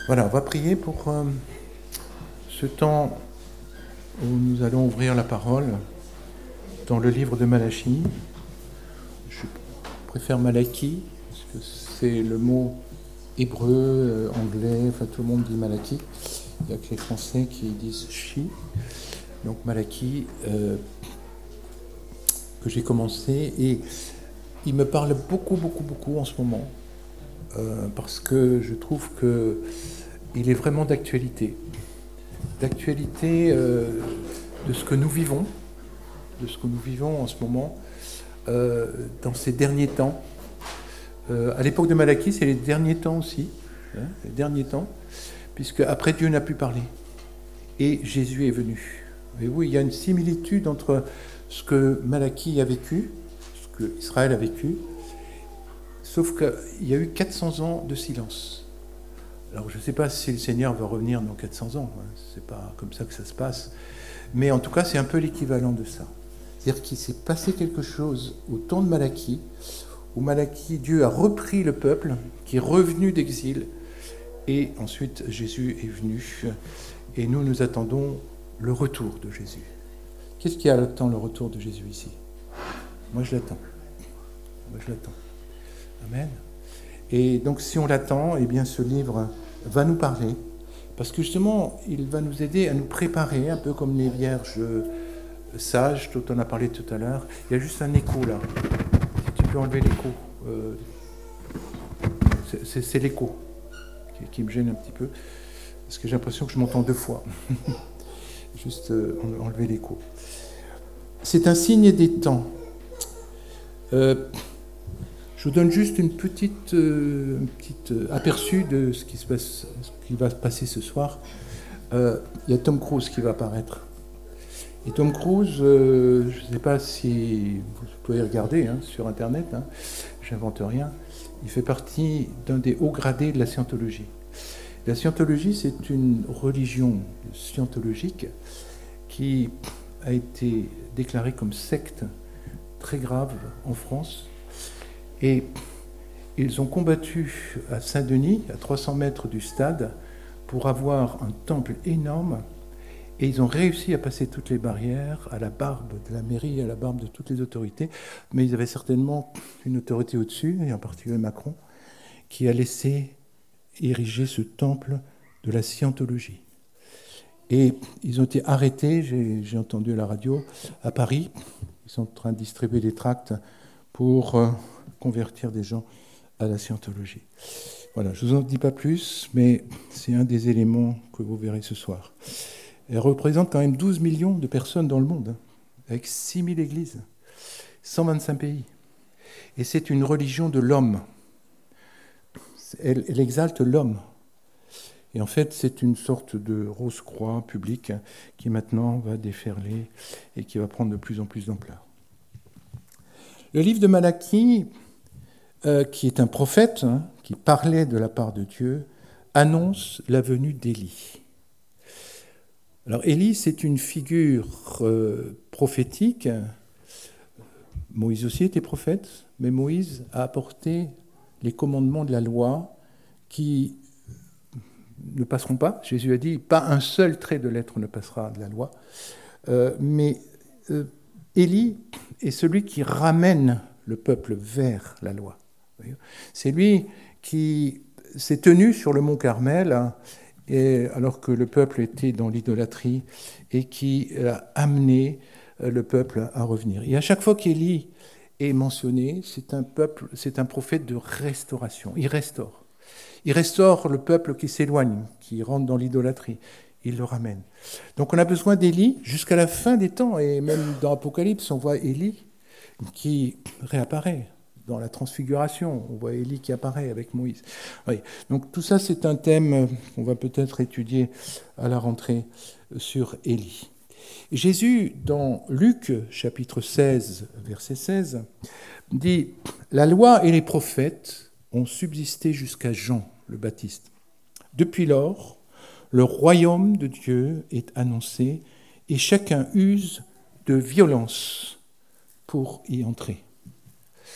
Voilà, on va prier pour ce temps où nous allons ouvrir la parole dans le livre de Malachie. Je préfère Malachie, parce que c'est le mot hébreu, anglais, enfin tout le monde dit Malachie. Il n'y a que les Français qui disent Chi. Donc Malachie, que j'ai commencé, et il me parle beaucoup en ce moment, parce que je trouve qu'il est vraiment d'actualité. D'actualité de ce que nous vivons, en ce moment, dans ces derniers temps. À l'époque de Malachie, c'est les derniers temps aussi, les derniers temps, puisque après Dieu n'a plus parlé et Jésus est venu. Et oui, il y a une similitude entre ce que Malachie a vécu, ce que Israël a vécu, sauf qu'il y a eu 400 ans de silence. Alors je ne sais pas si le Seigneur va revenir dans 400 ans, c'est pas comme ça que ça se passe, mais en tout cas c'est un peu l'équivalent de ça. C'est-à-dire qu'il s'est passé quelque chose au temps de Malachie, où Malachie, Dieu a repris le peuple qui est revenu d'exil, et ensuite Jésus est venu, et nous attendons le retour de Jésus. Qu'est-ce qui attend le retour de Jésus ici? Moi je l'attends. Amen. Et donc si on l'attend, eh bien ce livre va nous parler, parce que justement il va nous aider à nous préparer, un peu comme les vierges sages dont on a parlé tout à l'heure. Il y a juste un écho là. Si tu peux enlever l'écho. C'est l'écho qui me gêne un petit peu, parce que j'ai l'impression que je m'entends deux fois. Juste enlever l'écho. C'est un signe des temps. Je vous donne juste un petit aperçu de ce qui va se passer ce soir. Il y a Tom Cruise qui va apparaître. Et Tom Cruise, je ne sais pas si vous pouvez regarder sur Internet, j'invente rien, il fait partie d'un des hauts gradés de la scientologie. La scientologie, c'est une religion scientologique qui a été déclarée comme secte très grave en France. Et ils ont combattu à Saint-Denis, à 300 mètres du stade, pour avoir un temple énorme. Et ils ont réussi à passer toutes les barrières, à la barbe de la mairie, à la barbe de toutes les autorités. Mais ils avaient certainement une autorité au-dessus, et en particulier Macron, qui a laissé ériger ce temple de la scientologie. Et ils ont été arrêtés, j'ai entendu à la radio, à Paris. Ils sont en train de distribuer des tracts pour convertir des gens à la scientologie. Voilà, je ne vous en dis pas plus, mais c'est un des éléments que vous verrez ce soir. Elle représente quand même 12 millions de personnes dans le monde, avec 6000 églises, 125 pays. Et c'est une religion de l'homme. Elle exalte l'homme. Et en fait, c'est une sorte de rose-croix publique qui maintenant va déferler et qui va prendre de plus en plus d'ampleur. Le livre de Malachie, qui est un prophète, qui parlait de la part de Dieu, annonce la venue d'Élie. Alors Élie, c'est une figure prophétique. Moïse aussi était prophète, mais Moïse a apporté les commandements de la loi qui ne passeront pas. Jésus a dit, pas un seul trait de lettre ne passera de la loi. Mais Élie est celui qui ramène le peuple vers la loi. C'est lui qui s'est tenu sur le mont Carmel, alors que le peuple était dans l'idolâtrie, et qui a amené le peuple à revenir. Et à chaque fois qu'Élie est mentionné, c'est un prophète de restauration. Il restaure. Il restaure le peuple qui s'éloigne, qui rentre dans l'idolâtrie. Il le ramène. Donc on a besoin d'Élie jusqu'à la fin des temps. Et même dans Apocalypse, on voit Élie qui réapparaît. Dans la transfiguration, on voit Élie qui apparaît avec Moïse. Oui. Donc tout ça, c'est un thème qu'on va peut-être étudier à la rentrée sur Élie. Jésus, dans Luc, chapitre 16, verset 16, dit « La loi et les prophètes ont subsisté jusqu'à Jean le Baptiste. Depuis lors, le royaume de Dieu est annoncé et chacun use de violence pour y entrer. »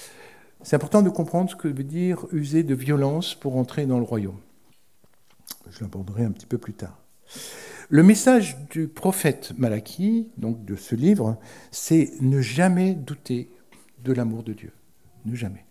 C'est important de comprendre ce que veut dire user de violence pour entrer dans le royaume. je l'aborderai un petit peu plus tard. Le message du prophète Malachie, donc de ce livre, c'est ne jamais douter de l'amour de Dieu. Ne jamais.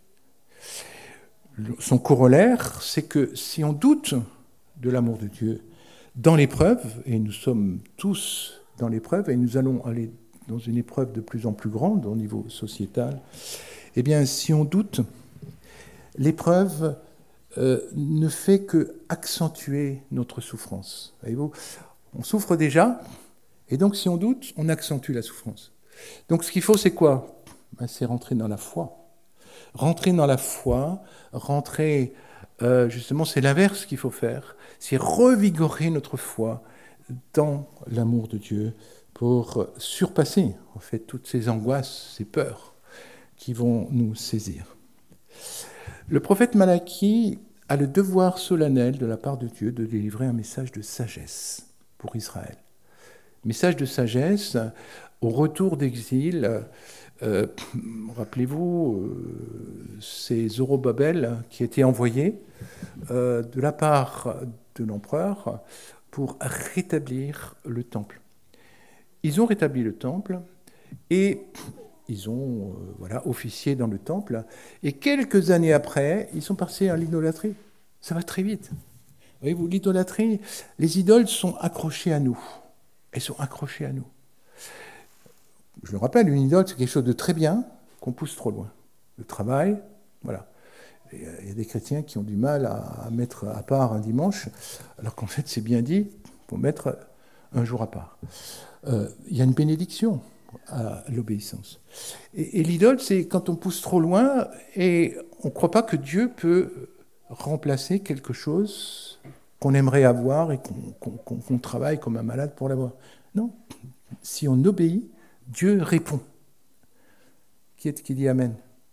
Son corollaire, c'est que si on doute de l'amour de Dieu dans l'épreuve, et nous sommes tous dans l'épreuve, et nous allons aller dans une épreuve de plus en plus grande au niveau sociétal, eh bien, si on doute, l'épreuve ne fait que accentuer notre souffrance. Voyez-vous, on souffre déjà, et donc si on doute, on accentue la souffrance. Donc ce qu'il faut, c'est quoi ? C'est rentrer dans la foi. Rentrer dans la foi, justement, c'est l'inverse qu'il faut faire, c'est revigorer notre foi dans l'amour de Dieu pour surpasser, en fait, toutes ces angoisses, ces peurs qui vont nous saisir. Le prophète Malachie a le devoir solennel de la part de Dieu de délivrer un message de sagesse pour Israël. Message de sagesse au retour d'exil. Rappelez-vous, c'est Zorobabel qui a été envoyé de la part de l'empereur pour rétablir le temple. Ils ont rétabli le temple et ils ont officié dans le temple. Et quelques années après, ils sont passés à l'idolâtrie. Ça va très vite. Voyez-vous, l'idolâtrie, les idoles sont accrochées à nous. Elles sont accrochées à nous. Je le rappelle, une idole, c'est quelque chose de très bien qu'on pousse trop loin. Le travail, voilà. Il y a des chrétiens qui ont du mal à mettre à part un dimanche, alors qu'en fait, c'est bien dit, il faut mettre un jour à part. Il y a une bénédiction à l'obéissance. Et l'idole, c'est quand on pousse trop loin et on ne croit pas que Dieu peut remplacer quelque chose qu'on aimerait avoir et qu'on travaille comme un malade pour l'avoir. Non. Si on obéit, Dieu répond. Qui est-ce qui dit Amen ?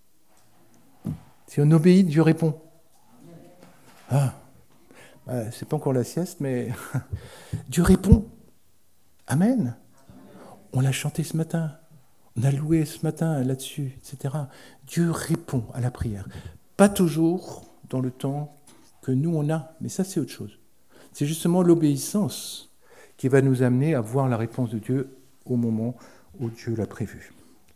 Si on obéit, Dieu répond. C'est pas encore la sieste, mais Dieu répond. Amen. On l'a chanté ce matin. On a loué ce matin là-dessus, etc. Dieu répond à la prière. Pas toujours dans le temps que nous on a, mais ça c'est autre chose. C'est justement l'obéissance qui va nous amener à voir la réponse de Dieu au moment où Dieu l'a prévu.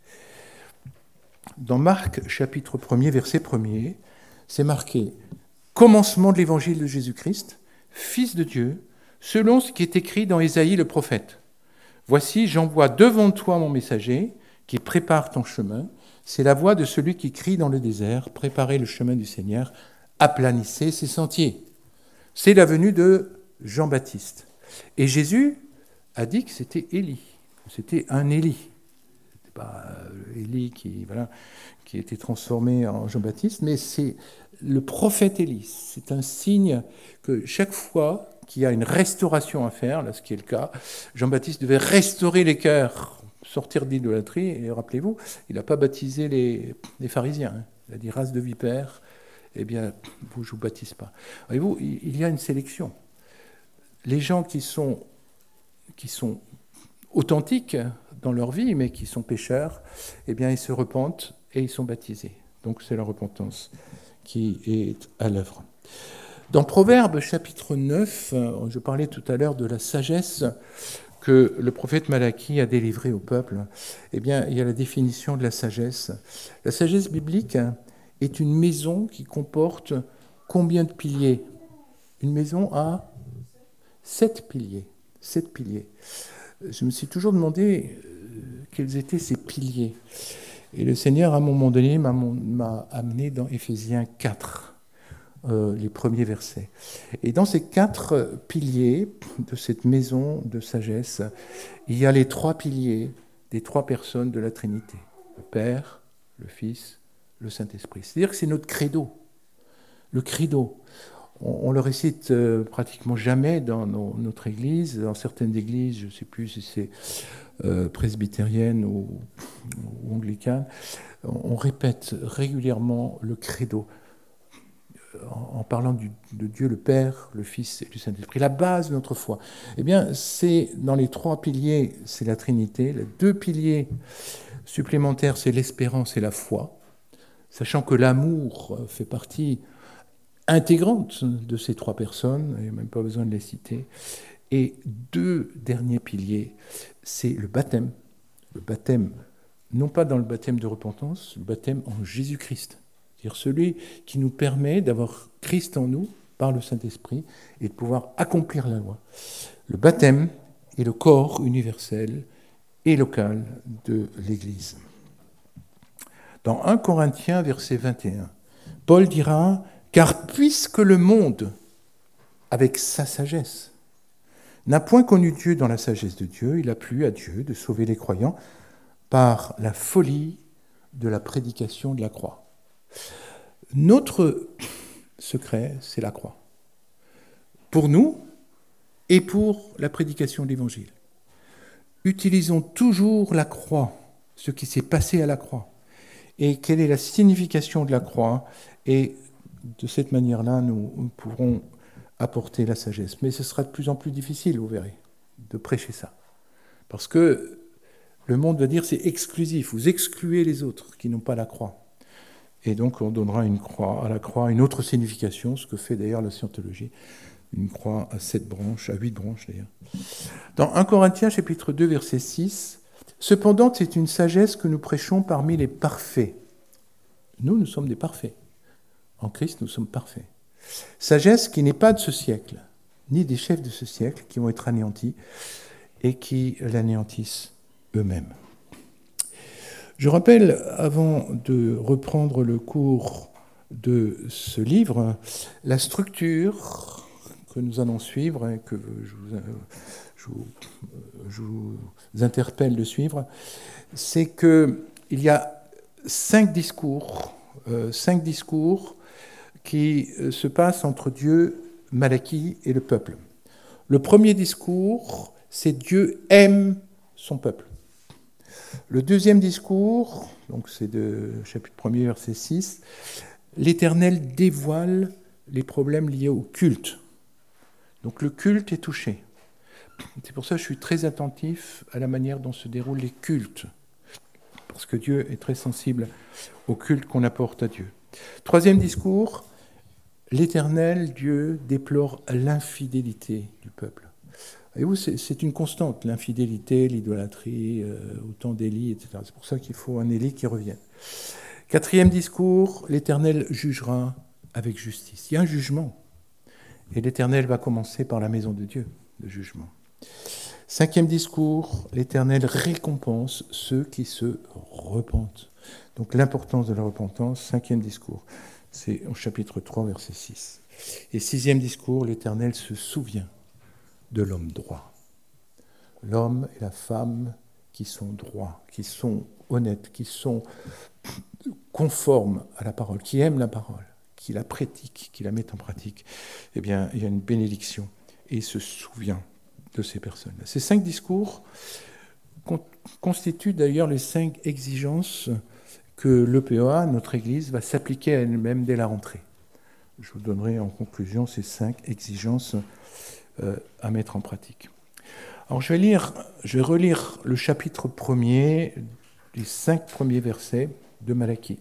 Dans Marc, chapitre 1er, verset 1er, c'est marqué « Commencement de l'évangile de Jésus-Christ, Fils de Dieu, selon ce qui est écrit dans Ésaïe le prophète. Voici, j'envoie devant toi mon messager, qui prépare ton chemin. C'est la voix de celui qui crie dans le désert, préparez le chemin du Seigneur, aplanissez ses sentiers. » C'est la venue de Jean-Baptiste. Et Jésus a dit que c'était Élie, c'était un Élie. C'est pas Élie qui était transformé en Jean-Baptiste, mais c'est le prophète Élie. C'est un signe que chaque fois qu'il y a une restauration à faire, là ce qui est le cas, Jean-Baptiste devait restaurer les cœurs, sortir de l'idolâtrie, et rappelez-vous, il n'a pas baptisé les pharisiens. Hein. Il a dit race de vipères, eh bien, vous, je ne vous baptise pas. Voyez-vous, il y a une sélection. Les gens qui sont authentiques dans leur vie, mais qui sont pécheurs, eh bien, ils se repentent et ils sont baptisés. Donc, c'est la repentance qui est à l'œuvre. Dans Proverbes, chapitre 9, je parlais tout à l'heure de la sagesse que le prophète Malachie a délivrée au peuple. Eh bien, il y a la définition de la sagesse. La sagesse biblique est une maison qui comporte combien de piliers ? Une maison a 7 piliers. 7 piliers. Je me suis toujours demandé quels étaient ces piliers. Et le Seigneur, à un moment donné, m'a amené dans Éphésiens 4, les premiers versets. Et dans ces 4 piliers de cette maison de sagesse, il y a les 3 piliers des 3 personnes de la Trinité. Le Père, le Fils, le Saint-Esprit. C'est-à-dire que c'est notre credo. Le credo. On le récite pratiquement jamais dans notre église. Dans certaines églises, je ne sais plus si c'est presbytérienne ou anglicane, on répète régulièrement le credo en parlant de Dieu le Père, le Fils et du Saint-Esprit. La base de notre foi. Eh bien, c'est dans les 3 piliers, c'est la Trinité. Les 2 piliers supplémentaires, c'est l'espérance et la foi. Sachant que l'amour fait partie intégrante de ces trois personnes, il n'y a même pas besoin de les citer. Et deux derniers piliers, c'est le baptême. Le baptême, non pas dans le baptême de repentance, le baptême en Jésus-Christ. C'est-à-dire celui qui nous permet d'avoir Christ en nous par le Saint-Esprit et de pouvoir accomplir la loi. Le baptême est le corps universel et local de l'Église. Dans 1 Corinthiens, verset 21, Paul dira « Car puisque le monde, avec sa sagesse, n'a point connu Dieu dans la sagesse de Dieu, il a plu à Dieu de sauver les croyants par la folie de la prédication de la croix. » Notre secret, c'est la croix. Pour nous et pour la prédication de l'Évangile. Utilisons toujours la croix, ce qui s'est passé à la croix. Et quelle est la signification de la croix. Et de cette manière-là, nous pourrons apporter la sagesse. Mais ce sera de plus en plus difficile, vous verrez, de prêcher ça. Parce que le monde va dire c'est exclusif, vous excluez les autres qui n'ont pas la croix. Et donc on donnera à la croix une autre signification, ce que fait d'ailleurs la scientologie, une croix à 7 branches, à 8 branches d'ailleurs. Dans 1 Corinthiens chapitre 2 verset 6, « Cependant c'est une sagesse que nous prêchons parmi les parfaits. » Nous sommes des parfaits. En Christ, nous sommes parfaits. Sagesse qui n'est pas de ce siècle, ni des chefs de ce siècle qui vont être anéantis et qui l'anéantissent eux-mêmes. Je rappelle, avant de reprendre le cours de ce livre, la structure que nous allons suivre et que je vous interpelle de suivre, c'est qu'il y a 5 discours qui se passent entre Dieu, Malachie et le peuple. Le premier discours, c'est Dieu aime son peuple. Le deuxième discours, donc c'est de chapitre 1er, verset 6, l'Éternel dévoile les problèmes liés au culte. Donc le culte est touché. C'est pour ça que je suis très attentif à la manière dont se déroulent les cultes, parce que Dieu est très sensible au culte qu'on apporte à Dieu. Troisième discours, l'Éternel, Dieu, déplore l'infidélité du peuple. Et vous, c'est une constante, l'infidélité, l'idolâtrie, autant d'Élie, etc. C'est pour ça qu'il faut un Élie qui revienne. Quatrième discours, l'Éternel jugera avec justice. Il y a un jugement. Et l'Éternel va commencer par la maison de Dieu, le jugement. Cinquième discours, l'Éternel récompense ceux qui se repentent. Donc l'importance de la repentance, cinquième discours. C'est au chapitre 3, verset 6. Et sixième discours, l'Éternel se souvient de l'homme droit. L'homme et la femme qui sont droits, qui sont honnêtes, qui sont conformes à la parole, qui aiment la parole, qui la pratiquent, qui la mettent en pratique, eh bien, il y a une bénédiction et il se souvient de ces personnes. Ces 5 discours constituent d'ailleurs les 5 exigences que l'EPOA, notre Église, va s'appliquer à elle-même dès la rentrée. Je vous donnerai en conclusion ces 5 exigences à mettre en pratique. Alors je vais relire le chapitre 1er, les 5 premiers versets de Malachie.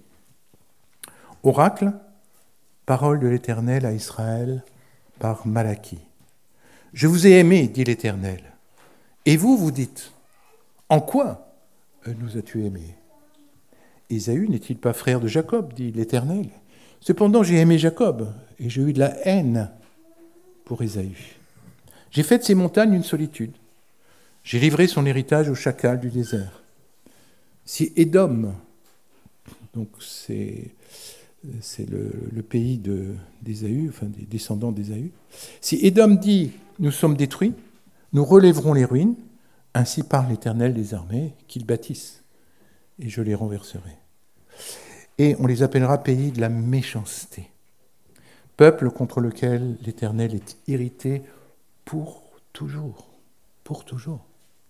Oracle, parole de l'Éternel à Israël par Malachie. Je vous ai aimé, dit l'Éternel. Et vous, vous dites, en quoi nous as-tu aimés ? Ésaü n'est-il pas frère de Jacob, dit l'Éternel. Cependant, j'ai aimé Jacob, et j'ai eu de la haine pour Ésaü. J'ai fait de ces montagnes une solitude. J'ai livré son héritage au chacal du désert. Si Édom, donc c'est le pays d'Ésaü, enfin des descendants d'Ésaü, si Édom dit « Nous sommes détruits, nous relèverons les ruines, ainsi parle l'Éternel des armées, qu'ils bâtissent, et je les renverserai. Et on les appellera pays de la méchanceté, peuple contre lequel l'Éternel est irrité pour toujours, pour toujours.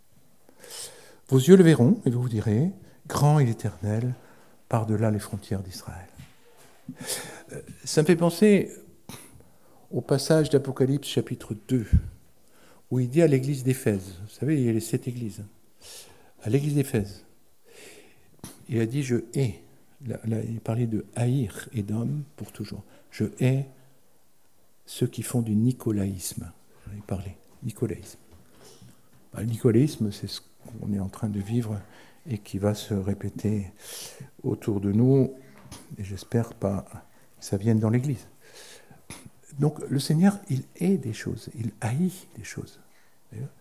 Vos yeux le verront, et vous vous direz, grand est l'Éternel, par-delà les frontières d'Israël. Ça me fait penser au passage d'Apocalypse chapitre 2, où il dit à l'église d'Éphèse, vous savez, il y a les 7 églises, à l'église d'Éphèse, il a dit « je hais », il parlait de haïr et d'homme pour toujours, « je hais ceux qui font du nicolaïsme. J'en ai parlé, nicolaïsme. Le nicolaïsme, c'est ce qu'on est en train de vivre et qui va se répéter autour de nous, et j'espère pas que ça vienne dans l'Église. Donc le Seigneur, il hait des choses, il haït des choses. Pourquoi ?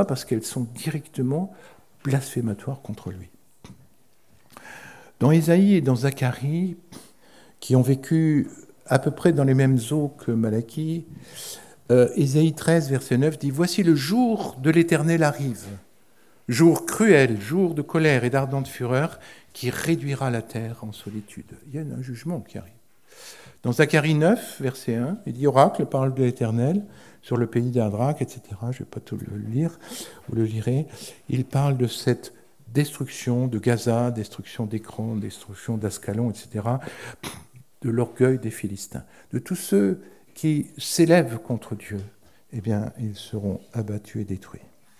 Parce qu'elles sont directement blasphématoires contre lui. Dans Ésaïe et dans Zacharie, qui ont vécu à peu près dans les mêmes eaux que Malachie, Ésaïe 13, verset 9 dit « Voici le jour de l'Éternel arrive, jour cruel, jour de colère et d'ardente fureur, qui réduira la terre en solitude. » Il y a un jugement qui arrive. Dans Zacharie 9, verset 1, il dit « Oracle, parle de l'Éternel, sur le pays d'Adrak, etc. » Je ne vais pas tout le lire, vous le lirez. Il parle de cette destruction de Gaza, destruction d'Écran, destruction d'Ascalon, etc., de l'orgueil des Philistins. De tous ceux qui s'élèvent contre Dieu, eh bien, ils seront abattus et détruits.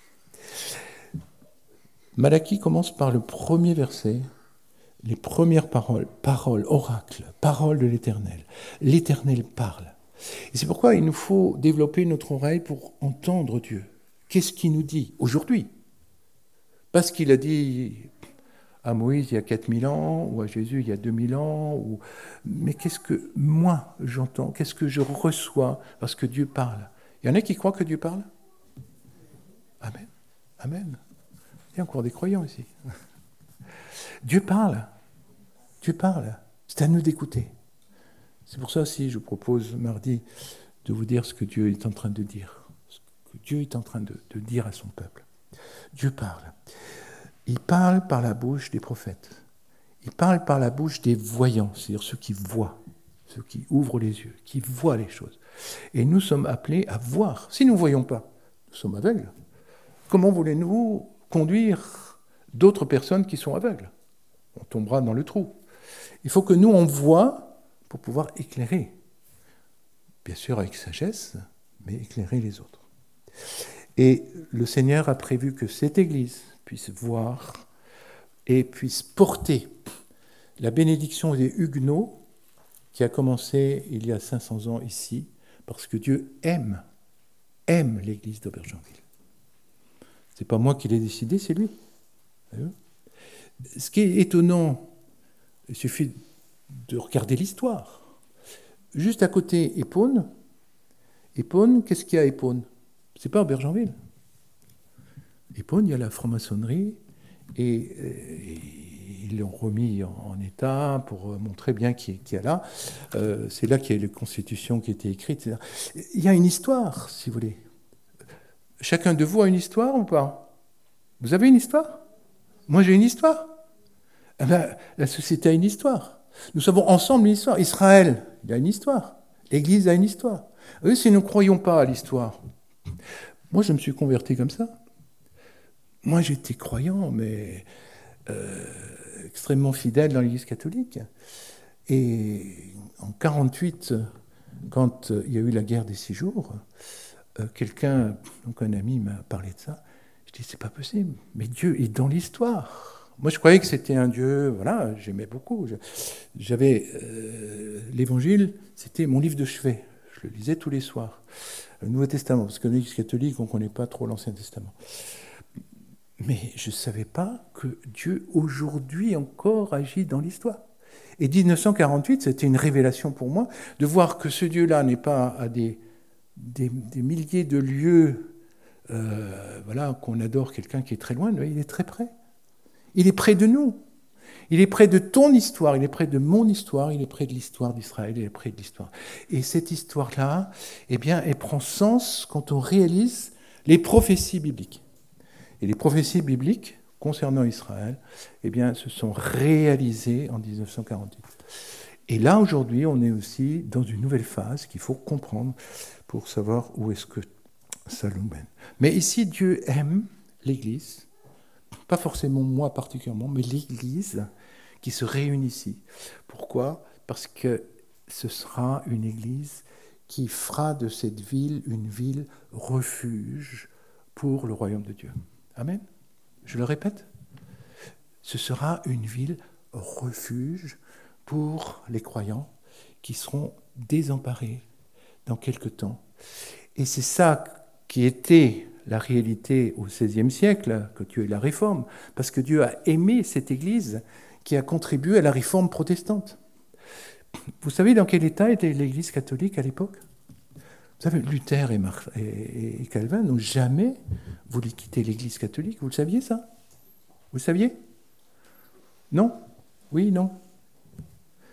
Malachie commence par le premier verset, les premières paroles, oracle, parole de l'Éternel. L'Éternel parle. Et c'est pourquoi il nous faut développer notre oreille pour entendre Dieu. Qu'est-ce qu'il nous dit aujourd'hui ? Pas ce qu'il a dit à Moïse il y a 4000 ans, ou à Jésus il y a 2000 ans, mais qu'est-ce que moi j'entends ? Qu'est-ce que je reçois parce que Dieu parle ? Il y en a qui croient que Dieu parle ? Amen. Amen. Il y a encore des croyants ici. Dieu parle. Dieu parle. C'est à nous d'écouter. C'est pour ça aussi je propose mardi de vous dire ce que Dieu est en train de dire. Ce que Dieu est en train de dire à son peuple. Dieu parle. Il parle par la bouche des prophètes. Il parle par la bouche des voyants, c'est-à-dire ceux qui voient, ceux qui ouvrent les yeux, qui voient les choses. Et nous sommes appelés à voir. Si nous ne voyons pas, nous sommes aveugles. Comment voulez-nous conduire d'autres personnes qui sont aveugles ? On tombera dans le trou. Il faut que nous, on voit pour pouvoir éclairer. Bien sûr avec sagesse, mais éclairer les autres. Et le Seigneur a prévu que cette Église puisse voir et puisse porter la bénédiction des Huguenots qui a commencé il y a 500 ans ici, parce que Dieu aime l'Église d'Aubergenville. Ce n'est pas moi qui l'ai décidé, c'est lui. Ce qui est étonnant, il suffit de regarder l'histoire. Juste à côté, Épône, qu'est-ce qu'il y a à Épône ? C'est pas Aubergenville. Épône, il y a la franc-maçonnerie et ils l'ont remis en état pour montrer bien qui y a là. C'est là qu'il y a les constitutions qui étaient écrites. Etc. Il y a une histoire, si vous voulez. Chacun de vous a une histoire ou pas ? Vous avez une histoire ? Moi, j'ai une histoire. Eh bien, la société a une histoire. Nous savons ensemble une histoire. Israël, il a une histoire. L'Église a une histoire. Oui, si nous ne croyons pas à l'histoire. Moi, je me suis converti comme ça. Moi, j'étais croyant, mais extrêmement fidèle dans l'Église catholique. Et en 1948, quand il y a eu la guerre des 6 jours, quelqu'un, donc un ami m'a parlé de ça. Je dis, c'est pas possible, mais Dieu est dans l'histoire. Moi, je croyais que c'était un Dieu, voilà, j'aimais beaucoup. J'avais l'Évangile, c'était mon livre de chevet. Je le lisais tous les soirs. Le Nouveau Testament, parce que l'Église catholique, on ne connaît pas trop l'Ancien Testament. Mais je ne savais pas que Dieu, aujourd'hui encore, agit dans l'histoire. Et 1948, c'était une révélation pour moi, de voir que ce Dieu-là n'est pas à des milliers de lieues, voilà, qu'on adore quelqu'un qui est très loin, mais il est très près. Il est près de nous. Il est près de ton histoire, il est près de mon histoire, il est près de l'histoire d'Israël, il est près de l'histoire. Et cette histoire-là, eh bien, elle prend sens quand on réalise les prophéties bibliques. Et les prophéties bibliques concernant Israël, eh bien, se sont réalisées en 1948. Et là, aujourd'hui, on est aussi dans une nouvelle phase qu'il faut comprendre pour savoir où est-ce que ça nous mène. Mais ici, Dieu aime l'Église, pas forcément moi particulièrement, mais l'Église qui se réunit ici. Pourquoi ? Parce que ce sera une Église qui fera de cette ville une ville refuge pour le royaume de Dieu. Amen. Je le répète. Ce sera une ville refuge pour les croyants qui seront désemparés dans quelque temps. Et c'est ça qui était la réalité au XVIe siècle, que Dieu ait la réforme, parce que Dieu a aimé cette Église qui a contribué à la réforme protestante. Vous savez dans quel état était l'Église catholique à l'époque ? Vous savez, Luther et Calvin n'ont jamais voulu quitter l'Église catholique. Vous le saviez, ça ? Vous le saviez ? Non ? Oui, non ? Non ?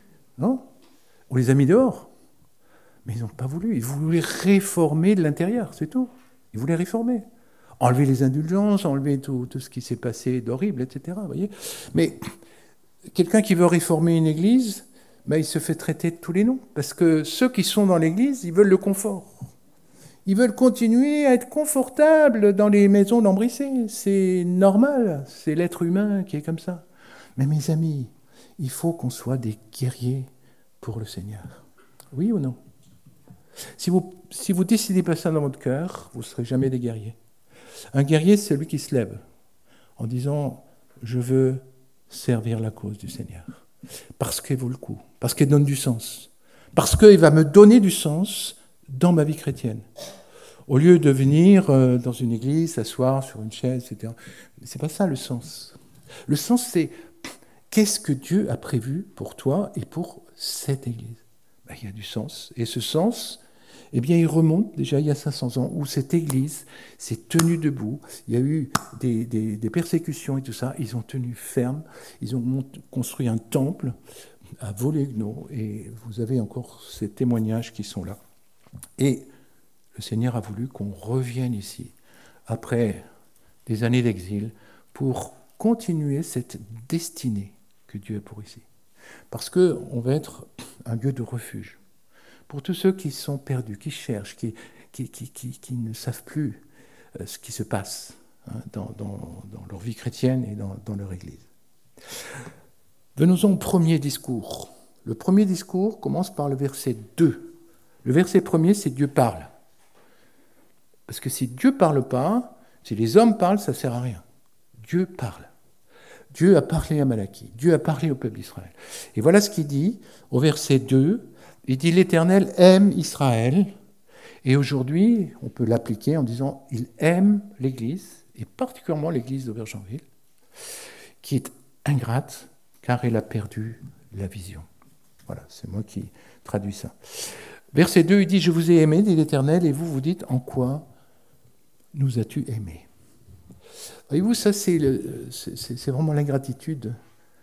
On les a mis dehors. Mais ils n'ont pas voulu. Ils voulaient réformer de l'intérieur, c'est tout. Ils voulaient réformer. Enlever les indulgences, enlever tout ce qui s'est passé d'horrible, etc. Vous voyez ? Mais quelqu'un qui veut réformer une église, ben, il se fait traiter de tous les noms. Parce que ceux qui sont dans l'église, ils veulent le confort. Ils veulent continuer à être confortables dans les maisons lambrissées. C'est normal, c'est l'être humain qui est comme ça. Mais mes amis, il faut qu'on soit des guerriers pour le Seigneur. Oui ou non ? Si vous décidez pas ça dans votre cœur, vous ne serez jamais des guerriers. Un guerrier, c'est celui qui se lève en disant « Je veux servir la cause du Seigneur. » Parce qu'elle vaut le coup, parce qu'elle donne du sens, parce qu'il va me donner du sens dans ma vie chrétienne. Au lieu de venir dans une église, s'asseoir sur une chaise, etc. Mais ce n'est pas ça le sens. Le sens, c'est qu'est-ce que Dieu a prévu pour toi et pour cette église ? Ben, il y a du sens. Et ce sens, eh bien, il remonte déjà il y a 500 ans, où cette église s'est tenue debout. Il y a eu des persécutions et tout ça. Ils ont tenu ferme. Ils ont construit un temple à Volegno. Et vous avez encore ces témoignages qui sont là. Et le Seigneur a voulu qu'on revienne ici, après des années d'exil, pour continuer cette destinée que Dieu a pour ici. Parce qu'on va être un lieu de refuge. Pour tous ceux qui sont perdus, qui cherchent, qui ne savent plus ce qui se passe dans leur vie chrétienne et dans leur Église. Venons-en au premier discours. Le premier discours commence par le verset 2. Le verset premier, c'est Dieu parle. Parce que si Dieu ne parle pas, si les hommes parlent, ça ne sert à rien. Dieu parle. Dieu a parlé à Malachie. Dieu a parlé au peuple d'Israël. Et voilà ce qu'il dit au verset 2. Il dit « L'Éternel aime Israël ». Et aujourd'hui, on peut l'appliquer en disant « Il aime l'Église », et particulièrement l'Église d'Aubergenville, qui est ingrate car elle a perdu la vision. Voilà, c'est moi qui traduis ça. Verset 2, il dit « Je vous ai aimé, dit l'Éternel, et vous, vous dites, en quoi nous as-tu aimés ?» Voyez-vous, ça, c'est vraiment l'ingratitude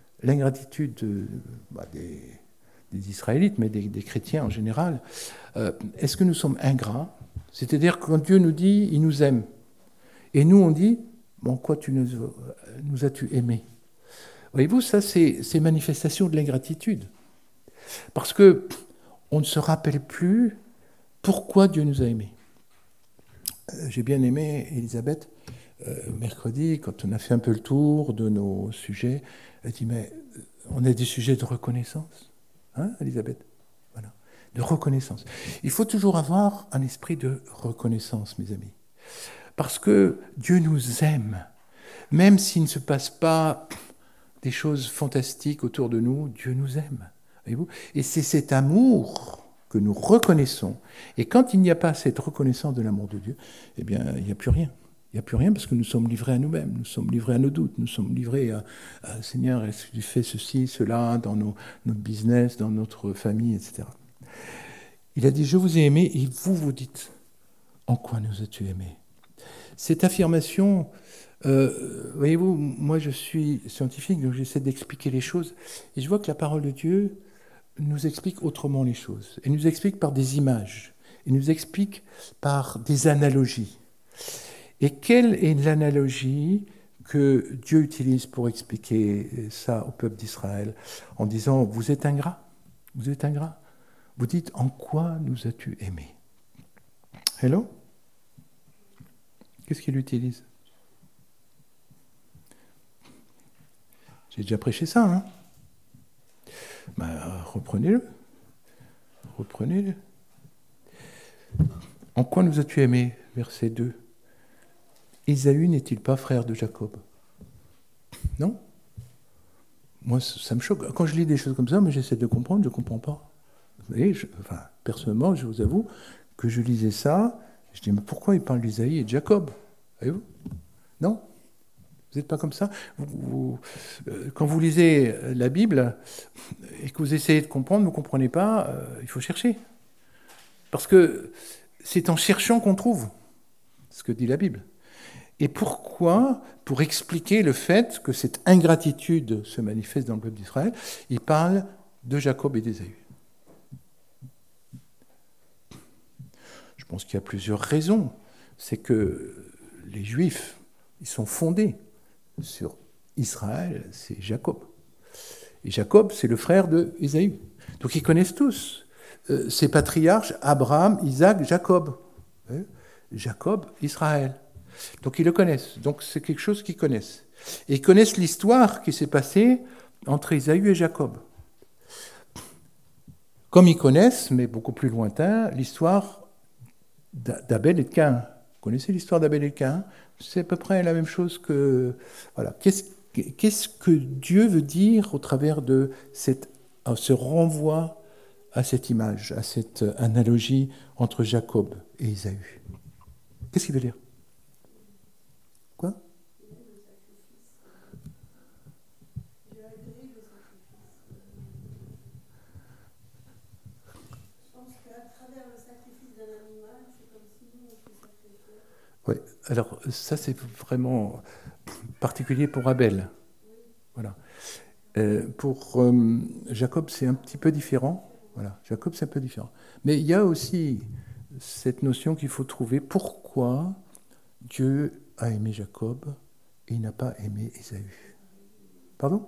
des Israélites, mais des chrétiens en général. Est-ce que nous sommes ingrats ? C'est-à-dire que quand Dieu nous dit, il nous aime. Et nous, on dit, en quoi nous as-tu aimés ? Voyez-vous, ça, c'est manifestation de l'ingratitude. Parce que on ne se rappelle plus pourquoi Dieu nous a aimés. J'ai bien aimé Elisabeth, mercredi, quand on a fait un peu le tour de nos sujets, elle dit, mais on a des sujets de reconnaissance. Hein, Elisabeth ? Voilà, de reconnaissance. Il faut toujours avoir un esprit de reconnaissance, mes amis. Parce que Dieu nous aime. Même s'il ne se passe pas des choses fantastiques autour de nous, Dieu nous aime. Voyez-vous ? Et c'est cet amour que nous reconnaissons. Et quand il n'y a pas cette reconnaissance de l'amour de Dieu, eh bien, il n'y a plus rien. Il n'y a plus rien parce que nous sommes livrés à nous-mêmes, nous sommes livrés à nos doutes, nous sommes livrés à Seigneur, est-ce que tu fais ceci, cela, dans notre business, dans notre famille, etc. Il a dit, je vous ai aimé, et vous, vous dites, en quoi nous as-tu aimés ? Cette affirmation, voyez-vous, moi je suis scientifique, donc j'essaie d'expliquer les choses, et je vois que la parole de Dieu nous explique autrement les choses. Elle nous explique par des images, elle nous explique par des analogies. Et quelle est l'analogie que Dieu utilise pour expliquer ça au peuple d'Israël en disant « Vous êtes ingrats, vous êtes ingrats. Vous dites « En quoi nous as-tu aimés ?» Hello ? Qu'est-ce qu'il utilise ? J'ai déjà prêché ça, hein ? Ben, reprenez-le. Reprenez-le. En quoi nous as-tu aimés ? Verset 2. Ésaü n'est-il pas frère de Jacob ? Non ? Moi, ça me choque. Quand je lis des choses comme ça, mais j'essaie de comprendre, je ne comprends pas. Vous voyez, personnellement, je vous avoue, que je lisais ça, je dis, mais pourquoi il parle d'Isaïe et de Jacob? Voyez-vous? Non? Vous n'êtes pas comme ça? Quand vous lisez la Bible et que vous essayez de comprendre, vous ne comprenez pas, il faut chercher. Parce que c'est en cherchant qu'on trouve ce que dit la Bible. Et pourquoi? Pour expliquer le fait que cette ingratitude se manifeste dans le peuple d'Israël, il parle de Jacob et d'Ésaü. Je pense qu'il y a plusieurs raisons. C'est que les Juifs, ils sont fondés sur Israël, c'est Jacob. Et Jacob, c'est le frère d'Ésaü. Donc ils connaissent tous ces patriarches, Abraham, Isaac, Jacob. Jacob, Israël. Donc ils le connaissent. Donc c'est quelque chose qu'ils connaissent. Et ils connaissent l'histoire qui s'est passée entre Ésaü et Jacob. Comme ils connaissent, mais beaucoup plus lointain, l'histoire d'Abel et de Caïn. Vous connaissez l'histoire d'Abel et de Caïn? C'est à peu près la même chose que... Voilà. Qu'est-ce que Dieu veut dire au travers de ce renvoi à cette image, à cette analogie entre Jacob et Ésaü? Qu'est-ce qu'il veut dire? Quoi? Oui, alors ça c'est vraiment particulier pour Abel. Voilà. Pour Jacob c'est un petit peu différent. Voilà, Jacob c'est un peu différent. Mais il y a aussi cette notion qu'il faut trouver pourquoi Dieu a aimé Jacob et il n'a pas aimé Ésaü. Pardon?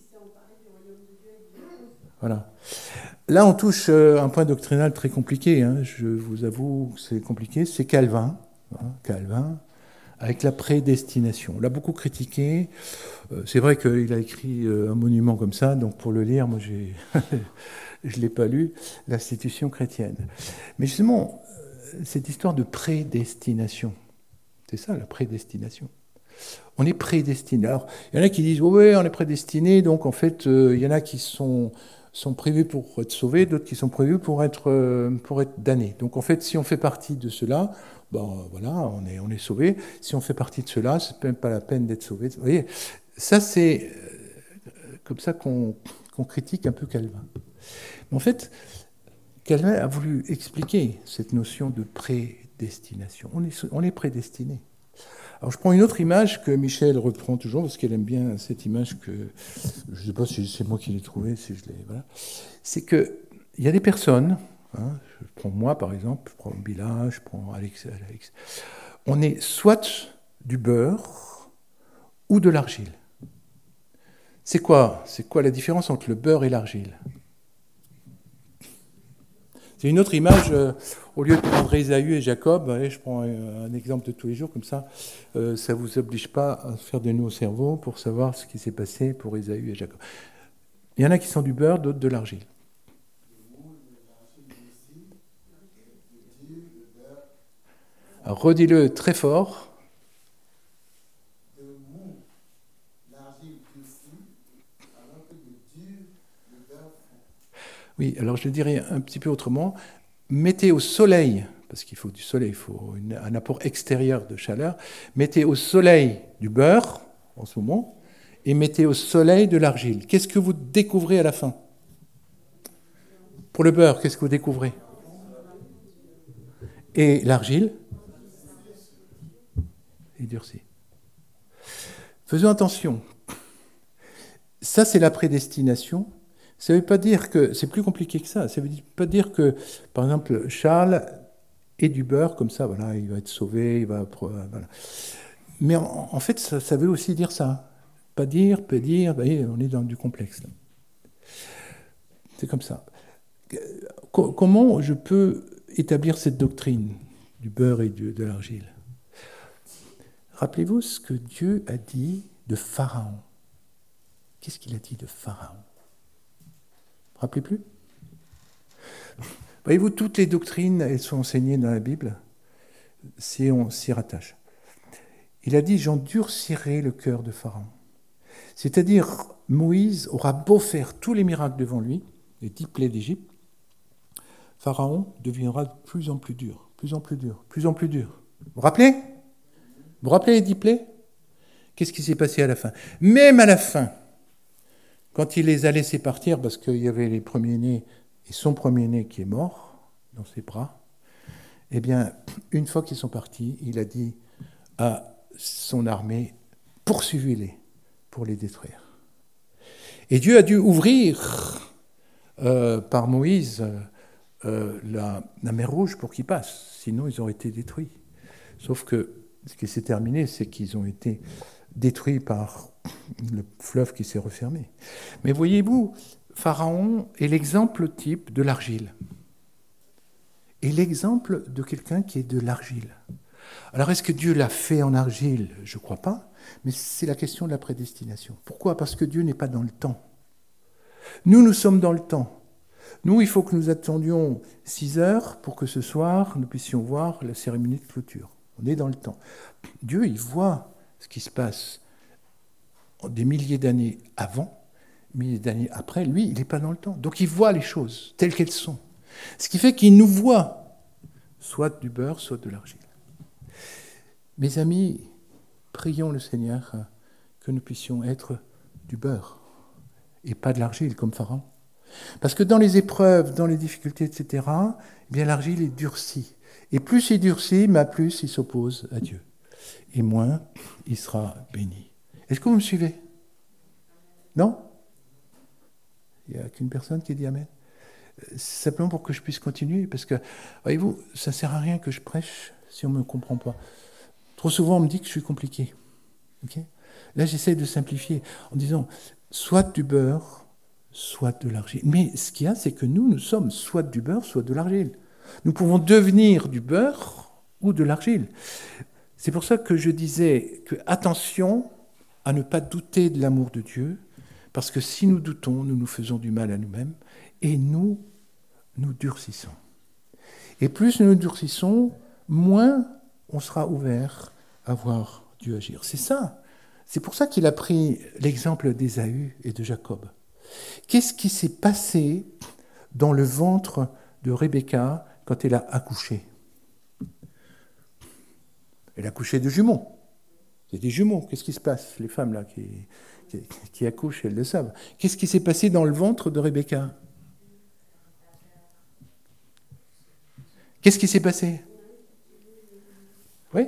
Voilà. Là, on touche un point doctrinal très compliqué. Hein. Je vous avoue que c'est compliqué. C'est Calvin. Hein, Calvin, avec la prédestination. On l'a beaucoup critiqué. C'est vrai qu'il a écrit un monument comme ça. Donc, pour le lire, moi, je ne l'ai pas lu, l'Institution chrétienne. Mais justement, cette histoire de prédestination, c'est ça, la prédestination. On est prédestiné. Alors, il y en a qui disent, oui, on est prédestiné, donc en fait, il y en a qui sont prévus pour être sauvés, d'autres qui sont prévus pour être damnés. Donc en fait, si on fait partie de cela, ben voilà, on est sauvé. Si on fait partie de cela, c'est même pas la peine d'être sauvé. Vous voyez, ça c'est comme ça qu'on critique un peu Calvin. Mais en fait, Calvin a voulu expliquer cette notion de prédestination. On est prédestiné. Alors je prends une autre image que Michel reprend toujours, parce qu'elle aime bien cette image que, je ne sais pas si c'est moi qui l'ai trouvée, si je l'ai... Voilà. C'est qu'il y a des personnes, hein, je prends moi par exemple, je prends Bila, je prends Alex. On est soit du beurre ou de l'argile. C'est quoi la différence entre le beurre et l'argile? C'est une autre image, au lieu de prendre Ésaü et Jacob, allez, je prends un exemple de tous les jours, comme ça ne vous oblige pas à faire des nœuds au cerveau pour savoir ce qui s'est passé pour Ésaü et Jacob. Il y en a qui sont du beurre, d'autres de l'argile. Alors, redis-le très fort. Oui, alors je le dirais un petit peu autrement. Mettez au soleil, parce qu'il faut du soleil, il faut un apport extérieur de chaleur, mettez au soleil du beurre, en ce moment, et mettez au soleil de l'argile. Qu'est-ce que vous découvrez à la fin? Pour le beurre, qu'est-ce que vous découvrez? Et l'argile? Il durcit. Faisons attention. Ça, c'est la prédestination. Ça ne veut pas dire que... C'est plus compliqué que ça. Ça ne veut pas dire que, par exemple, Charles ait du beurre, comme ça, voilà, il va être sauvé, il va... Voilà. Mais en fait, ça veut aussi dire ça. Pas dire, peut dire, vous voyez, on est dans du complexe. Là. C'est comme ça. Comment je peux établir cette doctrine du beurre et de l'argile? Rappelez-vous ce que Dieu a dit de Pharaon. Qu'est-ce qu'il a dit de Pharaon? Rappelez plus? Voyez-vous, toutes les doctrines, elles sont enseignées dans la Bible si on s'y rattache. Il a dit, j'endurcirai le cœur de Pharaon. C'est-à-dire, Moïse aura beau faire tous les miracles devant lui, les 10 plaies d'Égypte, Pharaon deviendra de plus en plus dur, plus en plus dur, plus en plus dur. Vous vous rappelez? Vous vous rappelez les 10 plaies? Qu'est-ce qui s'est passé à la fin? Même à la fin, quand il les a laissés partir, parce qu'il y avait les premiers-nés et son premier-né qui est mort dans ses bras, eh bien, une fois qu'ils sont partis, il a dit à son armée, poursuivez-les pour les détruire. Et Dieu a dû ouvrir par Moïse la mer Rouge pour qu'ils passent, sinon ils auraient été détruits. Sauf que ce qui s'est terminé, c'est qu'ils ont été détruits par le fleuve qui s'est refermé. Mais voyez-vous, Pharaon est l'exemple type de l'argile. Et l'exemple de quelqu'un qui est de l'argile. Alors est-ce que Dieu l'a fait en argile? Je ne crois pas, mais c'est la question de la prédestination. Pourquoi? Parce que Dieu n'est pas dans le temps. Nous sommes dans le temps. Nous, il faut que nous attendions 6 heures pour que ce soir, nous puissions voir la cérémonie de clôture. On est dans le temps. Dieu, il voit ce qui se passe des milliers d'années avant, milliers d'années après. Lui, il n'est pas dans le temps. Donc il voit les choses telles qu'elles sont. Ce qui fait qu'il nous voit, soit du beurre, soit de l'argile. Mes amis, prions le Seigneur que nous puissions être du beurre et pas de l'argile comme Pharaon. Parce que dans les épreuves, dans les difficultés, etc., eh bien l'argile est durcie. Et plus il durcit, plus il s'oppose à Dieu. Et moins il sera béni. Est-ce que vous me suivez? Non? Il n'y a qu'une personne qui dit Amen. C'est simplement pour que je puisse continuer, parce que, voyez-vous, ça ne sert à rien que je prêche si on ne me comprend pas. Trop souvent, on me dit que je suis compliqué. Okay? Là, j'essaie de simplifier en disant, soit du beurre, soit de l'argile. Mais ce qu'il y a, c'est que nous sommes soit du beurre, soit de l'argile. Nous pouvons devenir du beurre ou de l'argile. C'est pour ça que je disais que attention à ne pas douter de l'amour de Dieu, parce que si nous doutons, nous nous faisons du mal à nous-mêmes, et nous durcissons. Et plus nous durcissons, moins on sera ouvert à voir Dieu agir. C'est ça. C'est pour ça qu'il a pris l'exemple d'Ésaü et de Jacob. Qu'est-ce qui s'est passé dans le ventre de Rebecca quand elle a accouché? Elle a accouché de jumeaux. C'est des jumeaux. Qu'est-ce qui se passe? Les femmes là qui accouchent, elles le savent. Qu'est-ce qui s'est passé dans le ventre de Rebecca? Qu'est-ce qui s'est passé? Oui?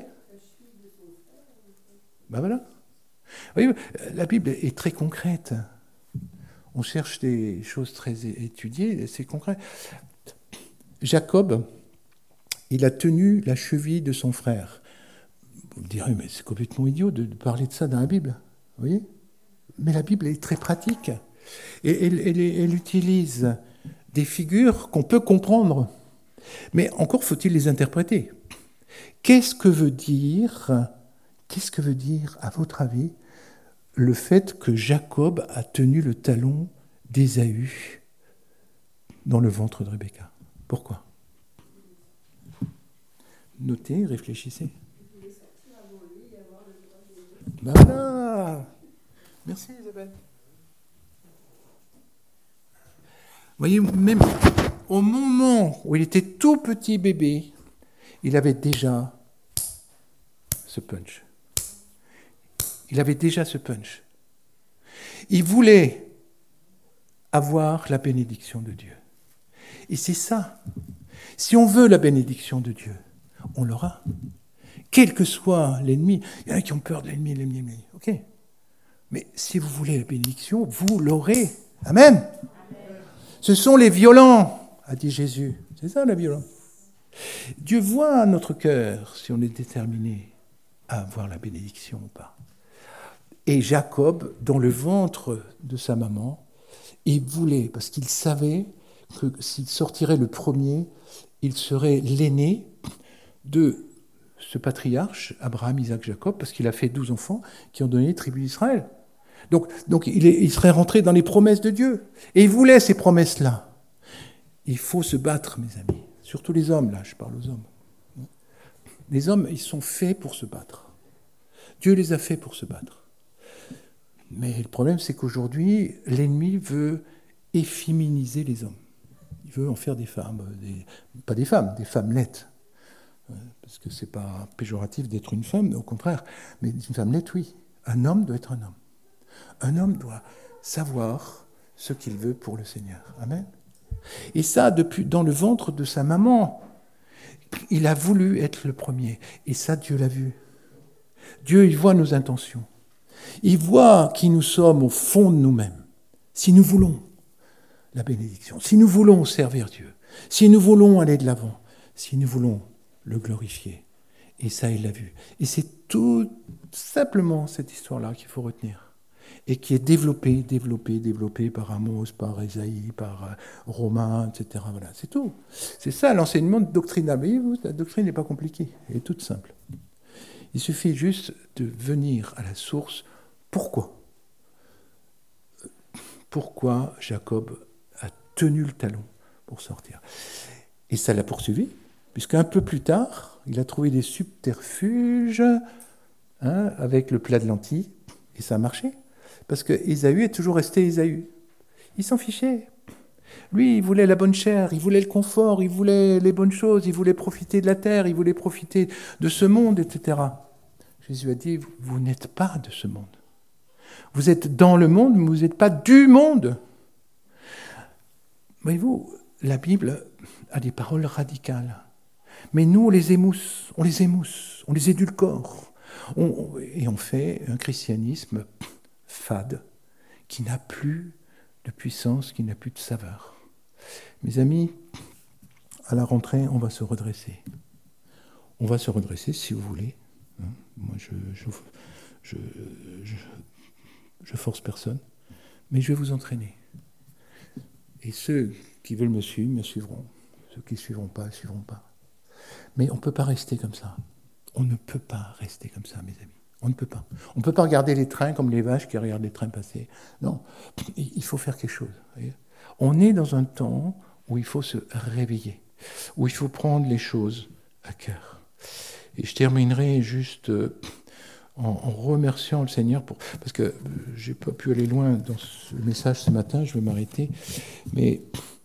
Ben voilà. Oui, la Bible est très concrète. On cherche des choses très étudiées, c'est concret. Jacob, il a tenu la cheville de son frère. Vous me direz, mais c'est complètement idiot de parler de ça dans la Bible. Vous voyez? Mais la Bible est très pratique. Et elle utilise des figures qu'on peut comprendre. Mais encore faut-il les interpréter. Qu'est-ce que veut dire, à votre avis, le fait que Jacob a tenu le talon d'Ésaü dans le ventre de Rebecca? Pourquoi? Notez, réfléchissez. Voilà. Merci Isabelle. Vous voyez, même au moment où il était tout petit bébé, il avait déjà ce punch. Il avait déjà ce punch. Il voulait avoir la bénédiction de Dieu. Et c'est ça. Si on veut la bénédiction de Dieu, on l'aura. Quel que soit l'ennemi. Il y en a qui ont peur de l'ennemi. Ok. Mais si vous voulez la bénédiction, vous l'aurez. Amen. Amen. Ce sont les violents, a dit Jésus. C'est ça la violence. Dieu voit notre cœur si on est déterminé à avoir la bénédiction ou pas. Et Jacob, dans le ventre de sa maman, il voulait, parce qu'il savait que s'il sortirait le premier, il serait l'aîné de ce patriarche, Abraham, Isaac, Jacob, parce qu'il a fait 12 enfants qui ont donné les tribus d'Israël. Donc il serait rentré dans les promesses de Dieu. Et il voulait ces promesses-là. Il faut se battre, mes amis. Surtout les hommes, là, je parle aux hommes. Les hommes, ils sont faits pour se battre. Dieu les a faits pour se battre. Mais le problème, c'est qu'aujourd'hui, l'ennemi veut efféminiser les hommes. Il veut en faire des femmes, pas des femmes, des femmelettes. Parce que ce n'est pas péjoratif d'être une femme, au contraire. Mais une femmelette, oui. Un homme doit être un homme. Un homme doit savoir ce qu'il veut pour le Seigneur. Amen. Et ça, depuis dans le ventre de sa maman, il a voulu être le premier. Et ça, Dieu l'a vu. Dieu, il voit nos intentions. Il voit qui nous sommes au fond de nous-mêmes. Si nous voulons la bénédiction, si nous voulons servir Dieu, si nous voulons aller de l'avant, si nous voulons le glorifier. Et ça, il l'a vu. Et c'est tout simplement cette histoire-là qu'il faut retenir. Et qui est développée par Amos, par Ésaïe, par Romains, etc. Voilà, c'est tout. C'est ça l'enseignement doctrinal. Voyez-vous, la doctrine n'est pas compliquée, elle est toute simple. Il suffit juste de venir à la source. Pourquoi ? Pourquoi Jacob a tenu le talon pour sortir ? Et ça l'a poursuivi, puisqu'un peu plus tard, il a trouvé des subterfuges avec le plat de lentilles, et ça a marché. Parce que Ésaü est toujours resté Ésaü. Il s'en fichait. Lui, il voulait la bonne chair, il voulait le confort, il voulait les bonnes choses, il voulait profiter de la terre, il voulait profiter de ce monde, etc. Jésus a dit, vous n'êtes pas de ce monde. Vous êtes dans le monde, mais vous n'êtes pas du monde. Voyez-vous, la Bible a des paroles radicales. Mais nous, on les émousse, on les édulcore. Et on fait un christianisme fade, qui n'a plus de puissance, qui n'a plus de saveur. Mes amis, à la rentrée, on va se redresser. On va se redresser, si vous voulez. Moi, je force personne, mais je vais vous entraîner. Et ceux qui veulent me suivront. Ceux qui ne suivront pas. Mais on ne peut pas rester comme ça. On ne peut pas rester comme ça, mes amis. On ne peut pas. On ne peut pas regarder les trains comme les vaches qui regardent les trains passer. Non, il faut faire quelque chose. Voyez. On est dans un temps où il faut se réveiller, où il faut prendre les choses à cœur. Et je terminerai juste en remerciant le Seigneur, parce que je n'ai pas pu aller loin dans ce message ce matin, je vais m'arrêter, mais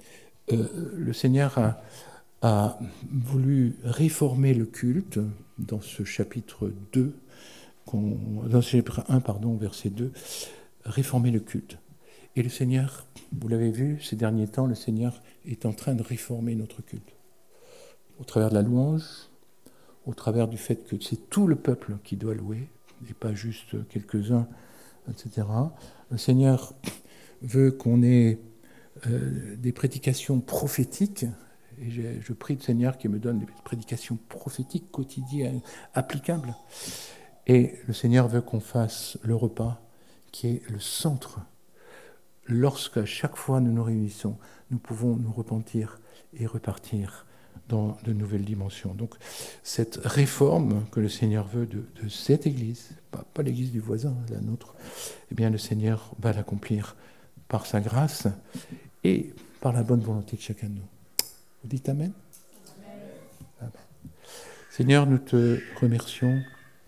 le Seigneur a voulu réformer le culte dans ce chapitre 2, dans ce chapitre 1, verset 2, réformer le culte. Et le Seigneur, vous l'avez vu, ces derniers temps, le Seigneur est en train de réformer notre culte. Au travers de la louange, au travers du fait que c'est tout le peuple qui doit louer, et pas juste quelques-uns, etc. Le Seigneur veut qu'on ait des prédications prophétiques, et je prie le Seigneur qu'il me donne des prédications prophétiques quotidiennes, applicables. Et le Seigneur veut qu'on fasse le repas, qui est le centre. Lorsqu'à chaque fois nous nous réunissons, nous pouvons nous repentir et repartir dans de nouvelles dimensions. Donc cette réforme que le Seigneur veut de cette Église, pas l'Église du voisin, la nôtre, eh bien le Seigneur va l'accomplir par sa grâce et par la bonne volonté de chacun de nous. Vous dites Amen ? Amen. Seigneur, nous te remercions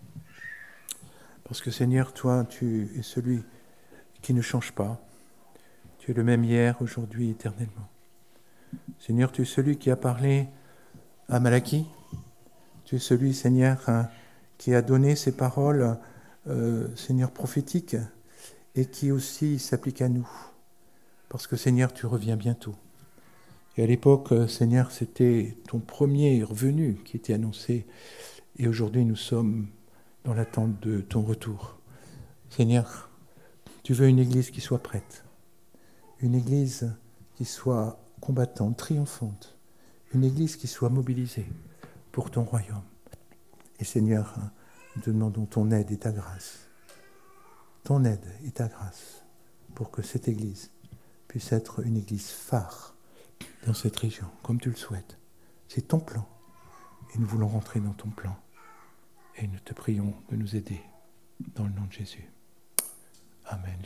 parce que Seigneur, toi, tu es celui qui ne change pas. Tu es le même hier, aujourd'hui, éternellement. Seigneur, tu es celui qui a parlé à Malachie. Tu es celui, Seigneur, qui a donné ces paroles, Seigneur, prophétiques, et qui aussi s'appliquent à nous. Parce que, Seigneur, tu reviens bientôt. Et à l'époque, Seigneur, c'était ton premier revenu qui était annoncé. Et aujourd'hui, nous sommes dans l'attente de ton retour. Seigneur, tu veux une Église qui soit prête. Une Église qui soit combattante, triomphante. Une Église qui soit mobilisée pour ton royaume. Et Seigneur, nous te demandons ton aide et ta grâce. Ton aide et ta grâce pour que cette Église puisse être une Église phare dans cette région, comme tu le souhaites. C'est ton plan. Et nous voulons rentrer dans ton plan. Et nous te prions de nous aider dans le nom de Jésus. Amen.